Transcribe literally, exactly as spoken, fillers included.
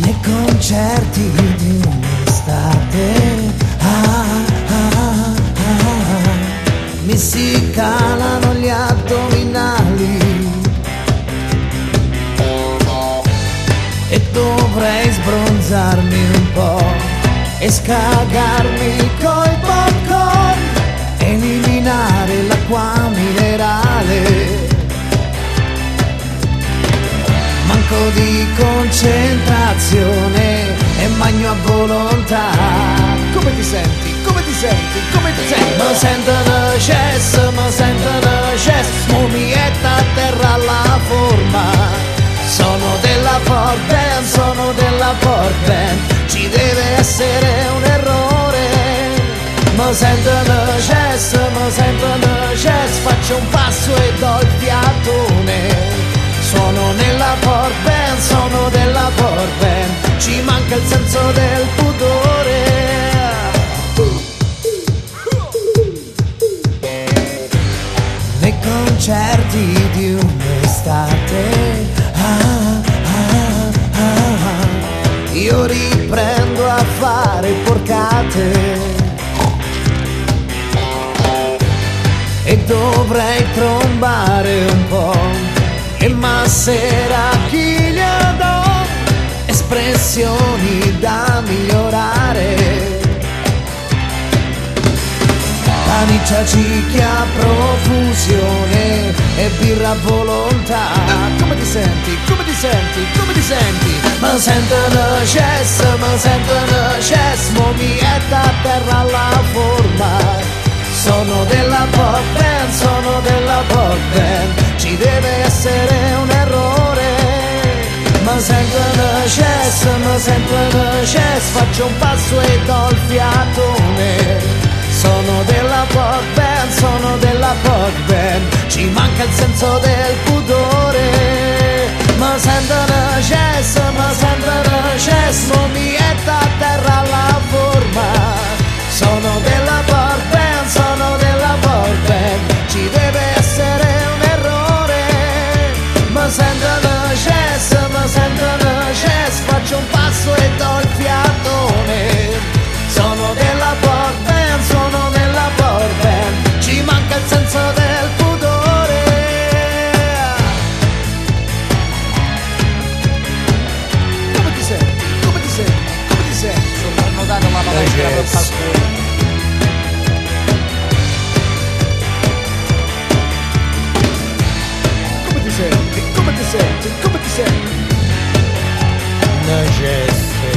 nei concerti di un'estate, ah, ah, ah, mi si calano gli addominali e dovrei sbronzarmi un po' e scagarmi coi popcorn, eliminare l'acqua minerale. Manco di concentrazione e magno a volontà. Come ti senti? Come ti senti? Come ti senti? Mi sentono chess, mi sentono chess, mo mi etta a terra la forma. Sono della pop band, sono della pop band, ci deve essere un errore. Mi sentono chess, mi sentono chess, faccio un passo e do il fiatone. Sono nella pop band, sono della pop band, ci manca il senso del pudore. Nei concerti di un'estate, ah, ah, ah, io riprendo a fare porcate e dovrei trombare un po'. Il massera chi gli do espressioni da migliorare. Paniccia, cicchia, profusione e birra a volontà. Come ti senti? Come ti senti? Come ti senti? Mi sentono chess, mi sentono chess, mo mi etta a terra la forma. Sono della pop band, sono della pop band, ci deve essere un errore. Mi sentono chess, mi sentono chess, faccio un passo e do il fiatone. Sono della pop band, sono della pop band, ci manca il senso del pudore. Mi sentono chess, mi sentono chess, mo mi etta a terra la forma. Sono della pop band, sono della pop band, ci deve essere un errore. Mi sentono chess, mi sentono chess, faccio un passo e do il fiatone. Sono della pop band, sono della pop band, ci manca il senso del pudore. Come ti senti? Come ti senti? Come ti senti? Hanno dato la palestra per Pasquale. Come ti senti? Come ti senti? Come ti senti? No, yes.